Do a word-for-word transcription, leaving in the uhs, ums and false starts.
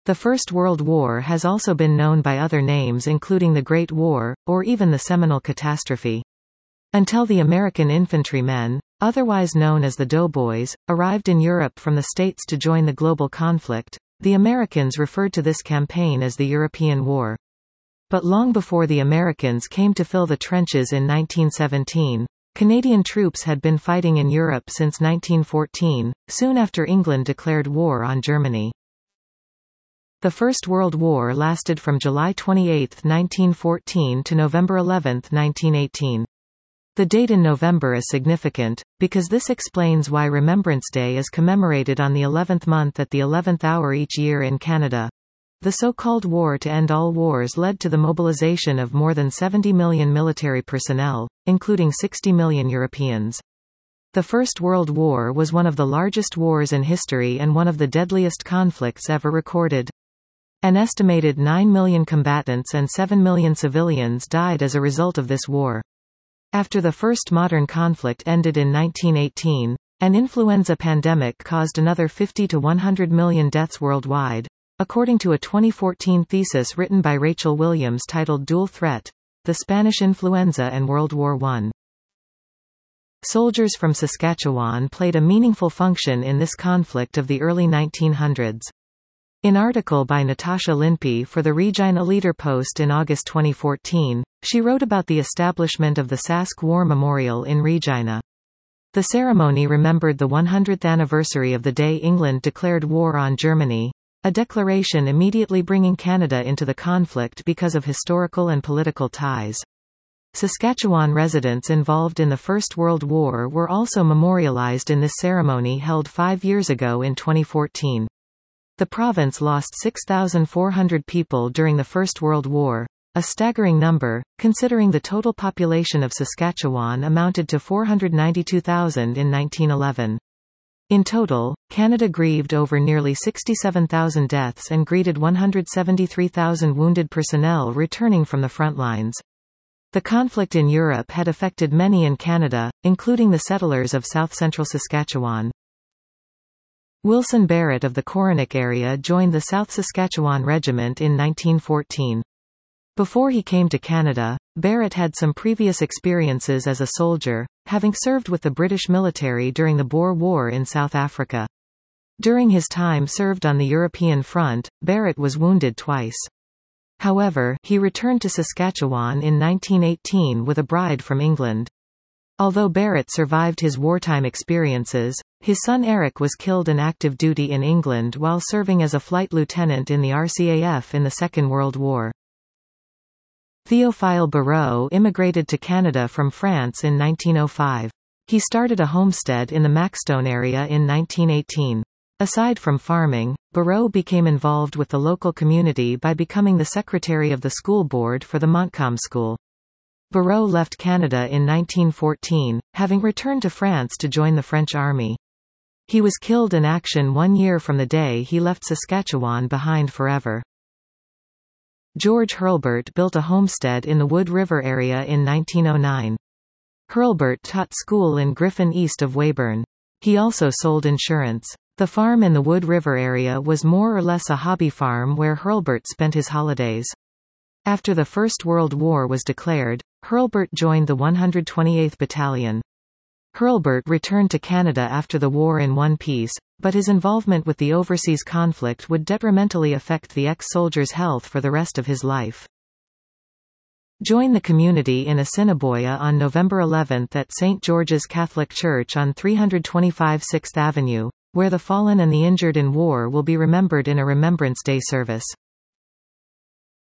The First World War has also been known by other names including the Great War, or even the Seminole Catastrophe. Until the American infantrymen, otherwise known as the Doughboys, arrived in Europe from the States to join the global conflict, the Americans referred to this campaign as the European War. But long before the Americans came to fill the trenches in nineteen seventeen, Canadian troops had been fighting in Europe since nineteen fourteen, soon after England declared war on Germany. The First World War lasted from July twenty-eighth, nineteen fourteen to November eleventh, nineteen eighteen. The date in November is significant, because this explains why Remembrance Day is commemorated on the eleventh month at the eleventh hour each year in Canada. The so-called War to End All Wars led to the mobilization of more than seventy million military personnel, including sixty million Europeans. The First World War was one of the largest wars in history and one of the deadliest conflicts ever recorded. An estimated nine million combatants and seven million civilians died as a result of this war. After the first modern conflict ended in nineteen eighteen, an influenza pandemic caused another fifty to one hundred million deaths worldwide, according to a twenty fourteen thesis written by Rachel Williams titled Dual Threat: The Spanish Influenza and World War One. Soldiers from Saskatchewan played a meaningful function in this conflict of the early nineteen hundreds. In an article by Natasha Linpey for the Regina Leader Post in August twenty fourteen, she wrote about the establishment of the Sask War Memorial in Regina. The ceremony remembered the one hundredth anniversary of the day England declared war on Germany, a declaration immediately bringing Canada into the conflict because of historical and political ties. Saskatchewan residents involved in the First World War were also memorialized in this ceremony held five years ago in twenty fourteen. The province lost six thousand four hundred people during the First World War, a staggering number, considering the total population of Saskatchewan amounted to four hundred ninety-two thousand in nineteen eleven. In total, Canada grieved over nearly sixty-seven thousand deaths and greeted one hundred seventy-three thousand wounded personnel returning from the front lines. The conflict in Europe had affected many in Canada, including the settlers of south-central Saskatchewan. Wilson Barrett of the Coronach area joined the South Saskatchewan Regiment in nineteen fourteen. Before he came to Canada, Barrett had some previous experiences as a soldier, having served with the British military during the Boer War in South Africa. During his time served on the European front, Barrett was wounded twice. However, he returned to Saskatchewan in nineteen eighteen with a bride from England. Although Barrett survived his wartime experiences, his son Eric was killed in active duty in England while serving as a flight lieutenant in the R C A F in the Second World War. Théophile Barrot immigrated to Canada from France in nineteen oh five. He started a homestead in the Maxstone area in nineteen eighteen. Aside from farming, Barrot became involved with the local community by becoming the secretary of the school board for the Montcalm School. Barrot left Canada in nineteen fourteen, having returned to France to join the French army. He was killed in action one year from the day he left Saskatchewan behind forever. George Hurlburt built a homestead in the Wood River area in nineteen oh nine. Hurlburt taught school in Griffin east of Weyburn. He also sold insurance. The farm in the Wood River area was more or less a hobby farm where Hurlburt spent his holidays. After the First World War was declared, Hurlburt joined the one hundred twenty-eighth Battalion. Hurlburt returned to Canada after the war in one piece, but his involvement with the overseas conflict would detrimentally affect the ex-soldier's health for the rest of his life. Join the community in Assiniboia on November eleventh at Saint George's Catholic Church on three twenty-five sixth Avenue, where the fallen and the injured in war will be remembered in a Remembrance Day service.